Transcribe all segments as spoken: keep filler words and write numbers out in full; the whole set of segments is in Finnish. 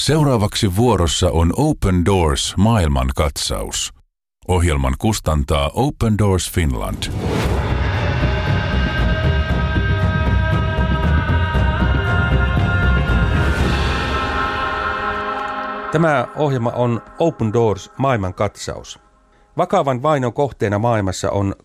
Seuraavaksi vuorossa on Open Doors maailmankatsaus. Ohjelman kustantaa Open Doors Finland. Tämä ohjelma on Open Doors maailmankatsaus. Vakavan vainon kohteena maailmassa on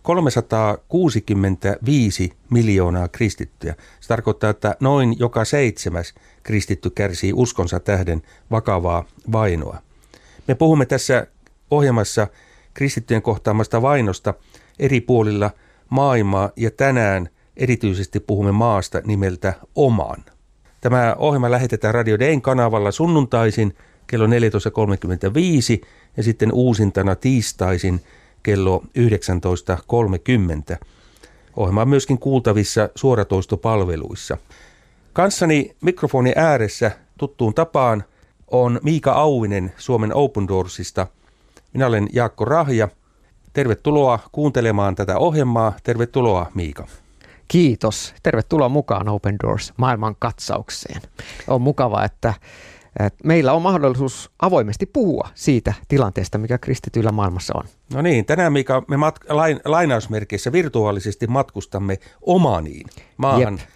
kolmesataakuusikymmentäviisi miljoonaa kristittyä. Se tarkoittaa, että noin joka seitsemäs kristitty kärsii uskonsa tähden vakavaa vainoa. Me puhumme tässä ohjelmassa kristittyjen kohtaamasta vainosta eri puolilla maailmaa ja tänään erityisesti puhumme maasta nimeltä Oman. Tämä ohjelma lähetetään Radio Dayn kanavalla sunnuntaisin kello neljätoista kolmekymmentäviisi ja sitten uusintana tiistaisin kello yhdeksäntoista kolmekymmentä. Ohjelma on myöskin kuultavissa suoratoistopalveluissa. Kanssani mikrofoni ääressä tuttuun tapaan on Miika Auvinen Suomen Open Doorsista. Minä olen Jaakko Rahja. Tervetuloa kuuntelemaan tätä ohjelmaa. Tervetuloa Miika. Kiitos. Tervetuloa mukaan Open Doors maailmankatsaukseen. On mukava, että meillä on mahdollisuus avoimesti puhua siitä tilanteesta, mikä kristityillä maailmassa on. No niin, tänään Miika me mat- lain- lainausmerkeissä virtuaalisesti matkustamme Omaniin, maahan, Jep.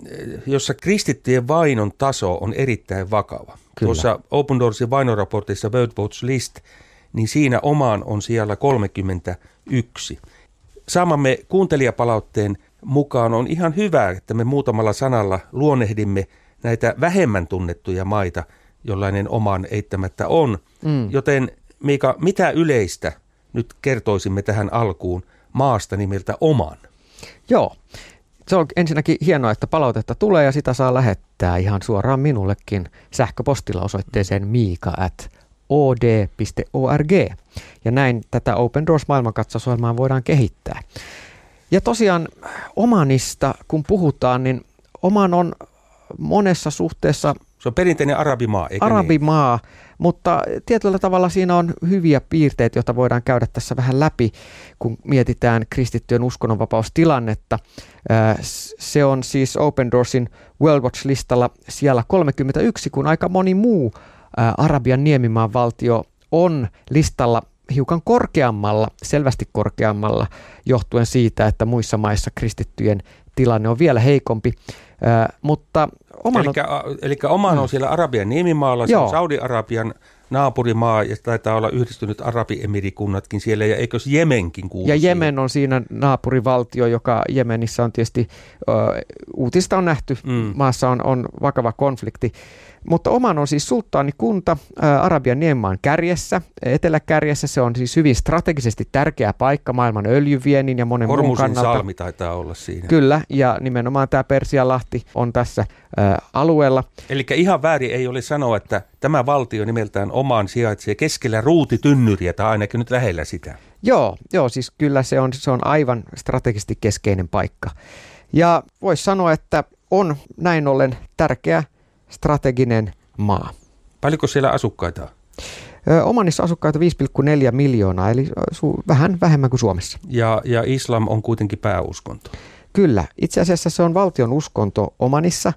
jossa kristittyjen vainon taso on erittäin vakava. Kyllä. Tuossa Open Doorsin vainoraportissa World Watch List, niin siinä Oman on siellä kolmekymmentäyksi. Saamamme kuuntelijapalautteen mukaan on ihan hyvä, että me muutamalla sanalla luonnehdimme näitä vähemmän tunnettuja maita, jollainen Oman eittämättä on. Mm. Joten Miika, mitä yleistä nyt kertoisimme tähän alkuun maasta nimeltä Oman? Joo, se on ensinnäkin hienoa, että palautetta tulee ja sitä saa lähettää ihan suoraan minullekin sähköpostilla osoitteeseen miika at o d piste org. Ja näin tätä Open Doors maailmankatsausohjelmaa voidaan kehittää. Ja tosiaan Omanista, kun puhutaan, niin Oman on monessa suhteessa se on perinteinen arabimaa, eikö arabimaa, niin? Mutta tietyllä tavalla siinä on hyviä piirteitä, joita voidaan käydä tässä vähän läpi, kun mietitään kristittyjen uskonnonvapaustilannetta. Se on siis Open Doorsin World Watch-listalla siellä kolmekymmentäyksi, kun aika moni muu Arabian niemimaan valtio on listalla hiukan korkeammalla, selvästi korkeammalla, johtuen siitä, että muissa maissa kristittyjen tilanne on vielä heikompi. Äh, mutta Oman Elikkä, on, eli Oman on siellä Arabian niemimaalla, se on Saudi-Arabian naapurimaa ja taitaa olla yhdistynyt Arabiemirikunnatkin siellä ja eikös Jemenkin kuulu Ja siihen? Jemen on siinä naapurivaltio, joka Jemenissä on tietysti, ö, uutista on nähty, mm. maassa on, on vakava konflikti. Mutta Oman on siis sulttaanikunta ä, Arabian niemimaan kärjessä, eteläkärjessä. Se on siis hyvin strategisesti tärkeä paikka maailman öljyviennin ja monen muun kannalta. Hormuzin salmi taitaa olla siinä. Kyllä, ja nimenomaan tämä Persianlahti on tässä ä, alueella. Eli ihan väärin ei ole sanoa, että tämä valtio nimeltään Oman sijaitsee keskellä ruutitynnyriä tai ainakin nyt lähellä sitä. Joo, joo siis kyllä se on, se on aivan strategisesti keskeinen paikka. Ja voisi sanoa, että on näin ollen tärkeä strateginen maa. Paljonko siellä asukkaita on? Omanissa asukkaita viisi pilkku neljä miljoonaa, eli su- vähän vähemmän kuin Suomessa. Ja, ja islam on kuitenkin pääuskonto. Kyllä. Itse asiassa se on valtion uskonto Omanissa,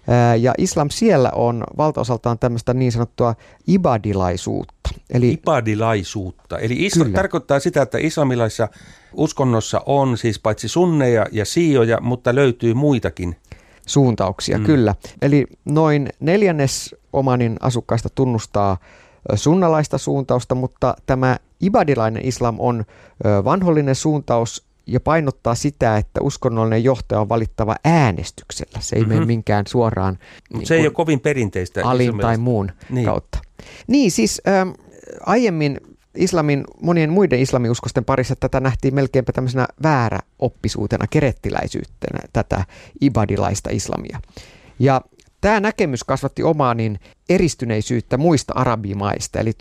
ja islam siellä on valtaosaltaan tämmöistä niin sanottua ibadilaisuutta. Eli ibadilaisuutta. Eli islam tarkoittaa sitä, että islamilaisessa uskonnossa on siis paitsi sunneja ja siijoja, mutta löytyy muitakin suuntauksia, mm. kyllä. Eli noin neljännes Omanin asukkaista tunnustaa sunnalaista suuntausta, mutta tämä ibadilainen islam on vanhollinen suuntaus ja painottaa sitä, että uskonnollinen johtaja on valittava äänestyksellä. Se ei mm-hmm. mene minkään suoraan niin se ei ole kovin perinteistä alin tai muun niin. kautta. Niin siis ähm, aiemmin islamin, monien muiden islamiuskosten parissa tätä nähtiin melkeinpä tämmöisenä vääräoppisuutena, kerettiläisyytenä, tätä ibadilaista islamia. Ja tämä näkemys kasvatti Omanin eristyneisyyttä muista arabimaista, eli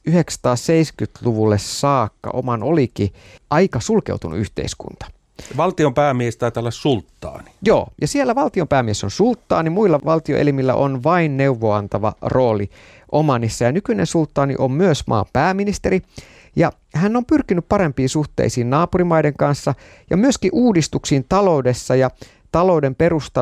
tuhatyhdeksänsataaseitsemänkymmentäluvulle saakka Oman olikin aika sulkeutunut yhteiskunta. Valtion päämies taitaa olla sulttaani. Joo, ja siellä valtion päämies on sulttaani, muilla valtioelimillä on vain neuvoantava rooli Omanissa, ja nykyinen sulttaani on myös maan pääministeri, ja hän on pyrkinyt parempiin suhteisiin naapurimaiden kanssa, ja myöskin uudistuksiin taloudessa, ja talouden perustana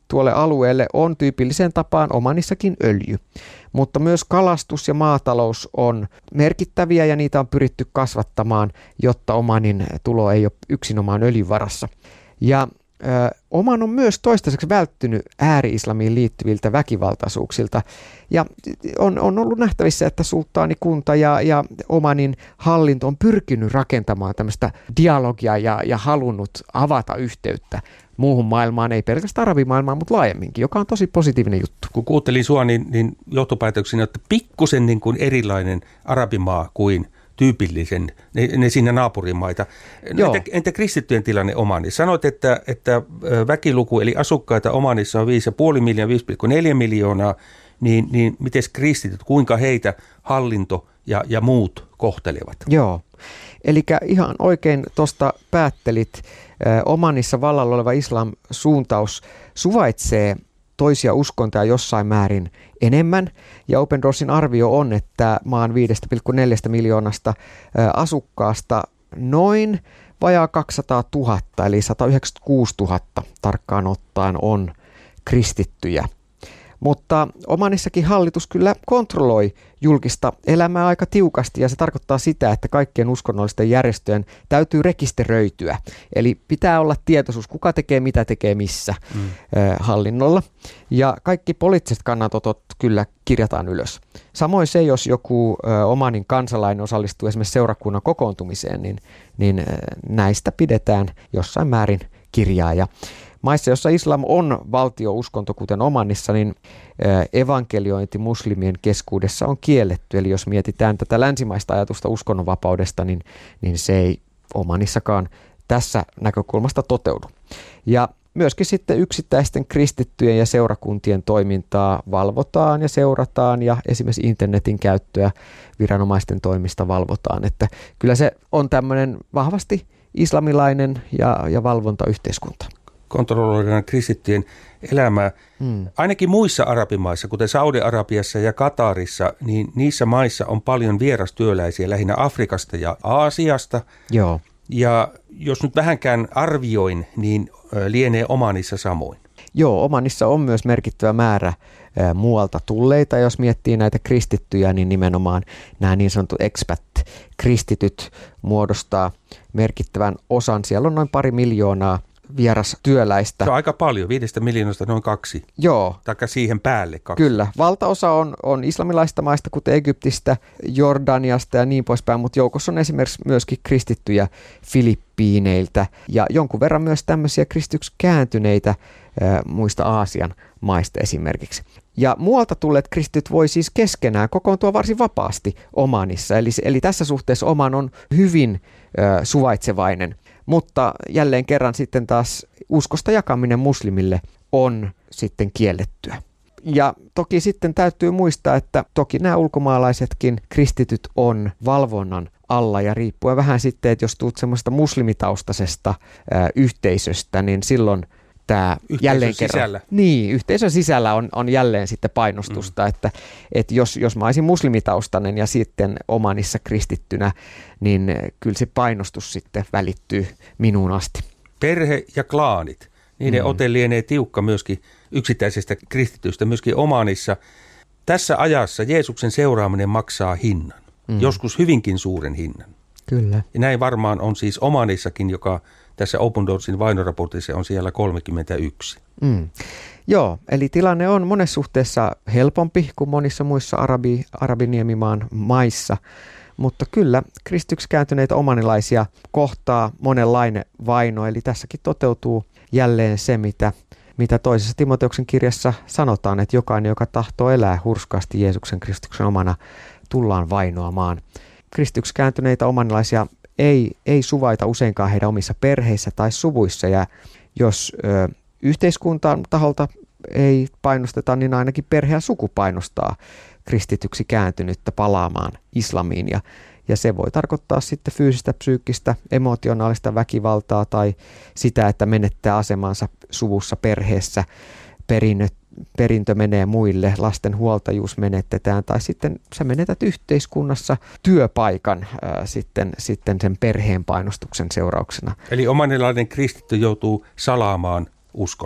tuolle alueelle on tyypilliseen tapaan Omanissakin öljy. Mutta myös kalastus ja maatalous on merkittäviä ja niitä on pyritty kasvattamaan, jotta Omanin tulo ei ole yksinomaan öljyn varassa. Ja ö, Oman on myös toistaiseksi välttynyt ääri-islamiin liittyviltä väkivaltaisuuksilta ja on, on ollut nähtävissä, että sulttaanikunta ja, ja Omanin hallinto on pyrkinyt rakentamaan tämmöistä dialogia ja, ja halunnut avata yhteyttä muuhun maailmaan, ei pelkästään arabimaailmaan, mutta laajemminkin, joka on tosi positiivinen juttu. Kun kuuntelin sua, niin, niin johtopäätöksinä, että pikkusen niin kuin erilainen arabimaa kuin tyypillisen, ne, ne siinä naapurimaita. No, entä, entä kristittyjen tilanne Omanissa? Sanoit, että, että väkiluku eli asukkaita Omanissa on viisi pilkku viisi miljoonaa, viisi pilkku neljä miljoonaa, niin, niin miten kristityt, kuinka heitä hallinto ja, ja muut kohtelevat? Joo, eli ihan oikein tuosta päättelit. Omanissa vallalla oleva islam-suuntaus suvaitsee toisia uskontoja jossain määrin enemmän, ja Open Doorsin arvio on, että maan viisi pilkku neljä miljoonasta asukkaasta noin vajaa kaksisataatuhatta, eli sata yhdeksänkymmentäkuusituhatta tarkkaan ottaen on kristittyjä. Mutta Omanissakin hallitus kyllä kontrolloi julkista elämää aika tiukasti ja se tarkoittaa sitä, että kaikkien uskonnollisten järjestöjen täytyy rekisteröityä. Eli pitää olla tietoisuus, kuka tekee, mitä tekee, missä mm. hallinnolla. Ja kaikki poliittiset kannanotot kyllä kirjataan ylös. Samoin se, jos joku Omanin kansalainen osallistuu esimerkiksi seurakunnan kokoontumiseen, niin, niin näistä pidetään jossain määrin kirjaa. Ja maissa, jossa islam on valtiouskonto, kuten Omanissa, niin evankeliointi muslimien keskuudessa on kielletty. Eli jos mietitään tätä länsimaista ajatusta uskonnonvapaudesta, niin, niin se ei Omanissakaan tässä näkökulmasta toteudu. Ja myöskin sitten yksittäisten kristittyjen ja seurakuntien toimintaa valvotaan ja seurataan ja esimerkiksi internetin käyttöä viranomaisten toimista valvotaan. Että kyllä se on tämmöinen vahvasti islamilainen ja, ja valvontayhteiskunta. Kontrolloidaan kristittyjen elämää. Hmm. Ainakin muissa arabimaissa, kuten Saudi-Arabiassa ja Katarissa, niin niissä maissa on paljon vierastyöläisiä, lähinnä Afrikasta ja Aasiasta. Joo. Ja jos nyt vähänkään arvioin, niin lienee Omanissa samoin. Joo, Omanissa on myös merkittävä määrä ä, muualta tulleita. Jos miettii näitä kristittyjä, niin nimenomaan nämä niin sanotut expat-kristityt muodostaa merkittävän osan. Siellä on noin pari miljoonaa vierastyöläistä. Se on aika paljon, viidestä miljoonasta noin kaksi. Joo. Taikka siihen päälle kaksi. Kyllä. Valtaosa on, on islamilaista maista, kuten Egyptistä, Jordaniasta ja niin poispäin, mutta joukossa on esimerkiksi myöskin kristittyjä Filippiineiltä ja jonkun verran myös tämmöisiä kristityksi kääntyneitä ä, muista Aasian maista esimerkiksi. Ja muualta tulleet kristityt voi siis keskenään kokoontua varsin vapaasti Omanissa, eli, eli tässä suhteessa Oman on hyvin ä, suvaitsevainen. Mutta jälleen kerran sitten taas uskosta jakaminen muslimille on sitten kiellettyä. Ja toki sitten täytyy muistaa, että toki nämä ulkomaalaisetkin kristityt on valvonnan alla ja riippuen vähän sitten, että jos tulet semmoista muslimitaustaisesta ää, yhteisöstä, niin silloin tämä jälleen kerran, sisällä. Niin, yhteisön sisällä on, on jälleen sitten painostusta, mm. että, että jos, jos mä olisin muslimitaustainen ja sitten Omanissa kristittynä, niin kyllä se painostus sitten välittyy minuun asti. Perhe ja klaanit, niiden mm. ote lienee tiukka myöskin yksittäisestä kristitystä, myöskin Omanissa. Tässä ajassa Jeesuksen seuraaminen maksaa hinnan, mm. joskus hyvinkin suuren hinnan. Kyllä. Ja näin varmaan on siis Omanissakin, joka tässä Open Doorsin vainoraportissa on siellä kolmekymmentäyksi. Mm. Joo, eli tilanne on monessa suhteessa helpompi kuin monissa muissa arabi, arabiniemimaan maissa, mutta kyllä kristityksi kääntyneitä omanilaisia kohtaa monenlainen vaino, eli tässäkin toteutuu jälleen se, mitä, mitä toisessa Timoteuksen kirjassa sanotaan, että jokainen, joka tahtoo elää hurskaasti Jeesuksen Kristuksen omana, tullaan vainoamaan. Kristityksi kääntyneitä omanilaisia ei, ei suvaita useinkaan heidän omissa perheissä tai suvuissa, ja jos ö, yhteiskuntaan taholta ei painosteta, niin ainakin perhe ja suku painostaa kristityksi kääntynyttä palaamaan islamiin, ja, ja se voi tarkoittaa sitten fyysistä, psyykkistä, emotionaalista väkivaltaa tai sitä, että menettää asemansa suvussa, perheessä, perinnöt perintö menee muille, lasten huoltajuus menetetään tai sitten sä menetät yhteiskunnassa työpaikan ää, sitten, sitten sen perheen painostuksen seurauksena. Eli omanilainen kristitty joutuu salaamaan uskonsa.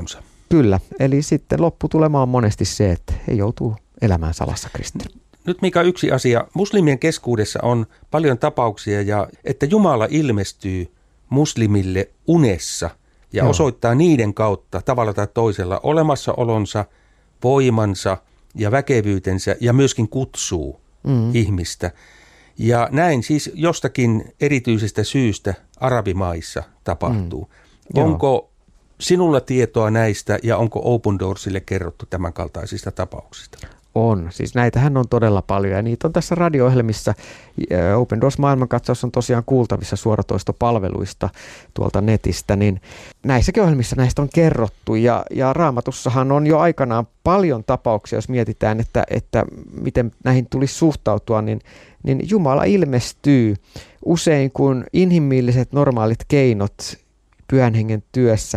Kyllä, eli sitten lopputulema on monesti se, että he joutuu elämään salassa kristitty. Nyt Mika yksi asia. Muslimien keskuudessa on paljon tapauksia, ja että Jumala ilmestyy muslimille unessa ja Joo. osoittaa niiden kautta tavalla tai toisella olemassaolonsa, voimansa ja väkevyytensä ja myöskin kutsuu mm. ihmistä. Ja näin siis jostakin erityisestä syystä arabimaissa tapahtuu. Mm. Onko sinulla tietoa näistä ja onko Open Doorsille kerrottu tämän kaltaisista tapauksista? On. Siis näitähän on todella paljon ja niitä on tässä radio-ohjelmissa. Open Doors maailmankatsaus on tosiaan kuultavissa suoratoistopalveluista tuolta netistä, niin näissäkin ohjelmissa näistä on kerrottu ja, ja Raamatussahan on jo aikanaan paljon tapauksia, jos mietitään, että, että miten näihin tulisi suhtautua, niin, niin Jumala ilmestyy usein, kun inhimilliset normaalit keinot Pyhän Hengen työssä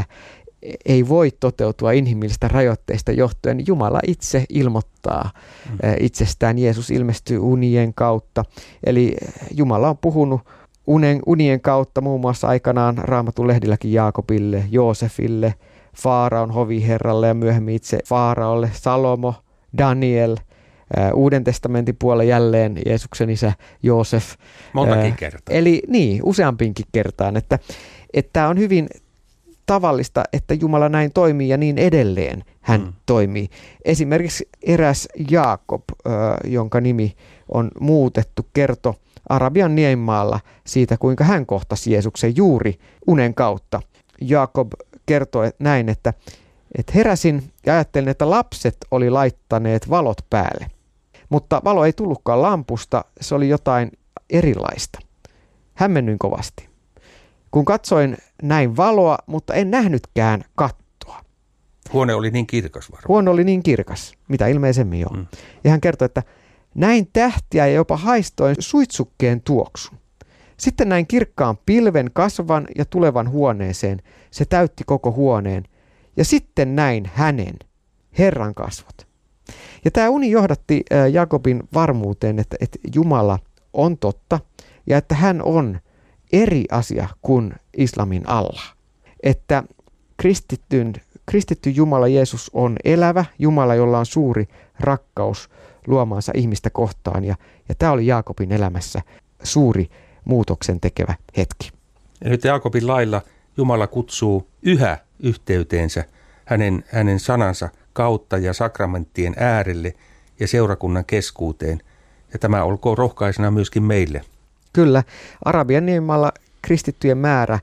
ei voi toteutua inhimillisistä rajoitteista johtuen. Jumala itse ilmoittaa mm. itsestään. Jeesus ilmestyy unien kautta. Eli Jumala on puhunut unen, unien kautta muun muassa aikanaan Raamatun lehdilläkin Jaakobille, Joosefille, Faaraon hoviherralle ja myöhemmin itse Faaraolle, Salomo, Daniel, Uuden testamentin puolella jälleen Jeesuksen isä Joosef. Montakin kertaa. Eli niin, useampinkin kertaan, että tämä on hyvin tavallista, että Jumala näin toimii ja niin edelleen hän mm. toimii. Esimerkiksi eräs Jaakob, äh, jonka nimi on muutettu, kertoi Arabian niemimaalla siitä, kuinka hän kohtasi Jeesuksen juuri unen kautta. Jaakob kertoi näin, että, että heräsin ja ajattelin, että lapset oli laittaneet valot päälle. Mutta valo ei tullutkaan lampusta, se oli jotain erilaista. Hämmennyin kovasti. Kun katsoin, näin valoa, mutta en nähnytkään kattoa. Huone oli niin kirkas varmaan. Huone oli niin kirkas, mitä ilmeisemmin on. Mm. Ja hän kertoi, että näin tähtiä ja jopa haistoin suitsukkeen tuoksun. Sitten näin kirkkaan pilven kasvavan ja tulevan huoneeseen. Se täytti koko huoneen. Ja sitten näin hänen, Herran kasvot. Ja tämä uni johdatti Jaakobin varmuuteen, että, että Jumala on totta ja että hän on eri asia kuin islamin Allah. Että kristitty, kristitty Jumala Jeesus on elävä Jumala, jolla on suuri rakkaus luomaansa ihmistä kohtaan. Ja, ja tämä oli Jaakobin elämässä suuri muutoksen tekevä hetki. Ja nyt Jaakobin lailla Jumala kutsuu yhä yhteyteensä hänen, hänen sanansa kautta ja sakramenttien äärelle ja seurakunnan keskuuteen. Ja tämä olkoon rohkaisena myöskin meille. Kyllä, Arabian niemimaalla kristittyjen määrä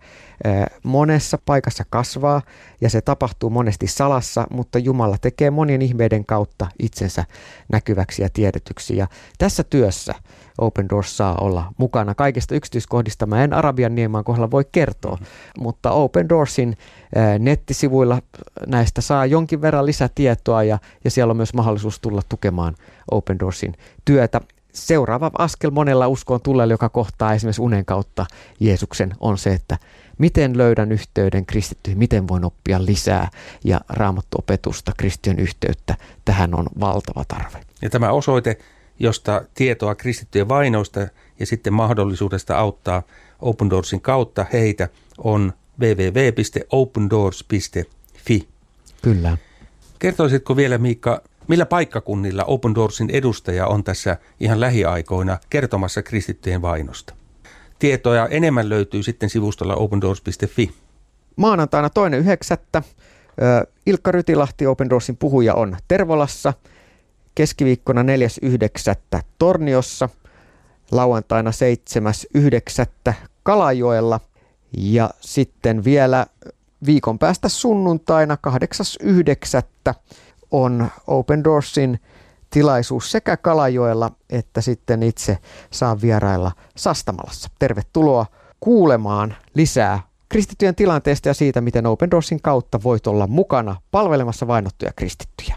monessa paikassa kasvaa ja se tapahtuu monesti salassa, mutta Jumala tekee monien ihmeiden kautta itsensä näkyväksi ja tiedetyksi. Ja tässä työssä Open Doors saa olla mukana. Kaikista yksityiskohdista mä en Arabian niemimaan kohdalla voi kertoa, mutta Open Doorsin nettisivuilla näistä saa jonkin verran lisätietoa ja, ja siellä on myös mahdollisuus tulla tukemaan Open Doorsin työtä. Seuraava askel monella uskoon tulleella, joka kohtaa esimerkiksi unen kautta Jeesuksen, on se, että miten löydän yhteyden kristittyihin, miten voin oppia lisää ja raamattuopetusta, kristityn yhteyttä. Tähän on valtava tarve. Ja tämä osoite, josta tietoa kristittyjen vainoista ja sitten mahdollisuudesta auttaa Open Doorsin kautta heitä, on double-u double-u double-u piste open doors piste f i. Kyllä. Kertoisitko vielä, Miikka, millä paikkakunnilla Open Doorsin edustaja on tässä ihan lähiaikoina kertomassa kristittyjen vainosta? Tietoja enemmän löytyy sitten sivustolla open doors piste f i. Maanantaina toinen yhdeksättä Ilkka Rytilahti, Open Doorsin puhuja, on Tervolassa. Keskiviikkona neljäs yhdeksättä Torniossa. Lauantaina seitsemäs yhdeksättä Kalajoella. Ja sitten vielä viikon päästä sunnuntaina kahdeksas yhdeksättä on Open Doorsin tilaisuus sekä Kalajoella että sitten itse saan vierailla Sastamalassa. Tervetuloa kuulemaan lisää kristittyjen tilanteesta ja siitä, miten Open Doorsin kautta voit olla mukana palvelemassa vainottuja kristittyjä.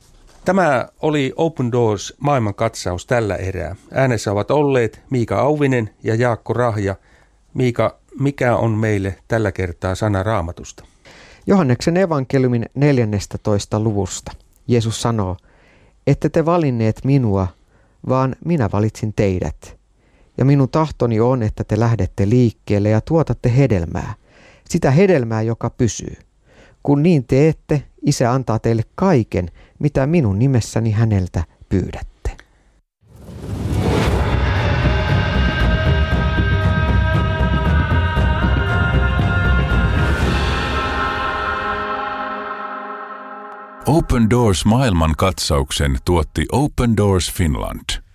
Tämä oli Open Doors maailmankatsaus tällä erää. Äänessä ovat olleet Miika Auvinen ja Jaakko Rahja. Miika, mikä on meille tällä kertaa sana Raamatusta? Johanneksen evankeliumin neljännestätoista luvusta. Jeesus sanoo, ette te valinneet minua, vaan minä valitsin teidät. Ja minun tahtoni on, että te lähdette liikkeelle ja tuotatte hedelmää, sitä hedelmää, joka pysyy. Kun niin teette, Isä antaa teille kaiken, mitä minun nimessäni häneltä pyydätte. Open Doors maailmankatsauksen tuotti Open Doors Finland.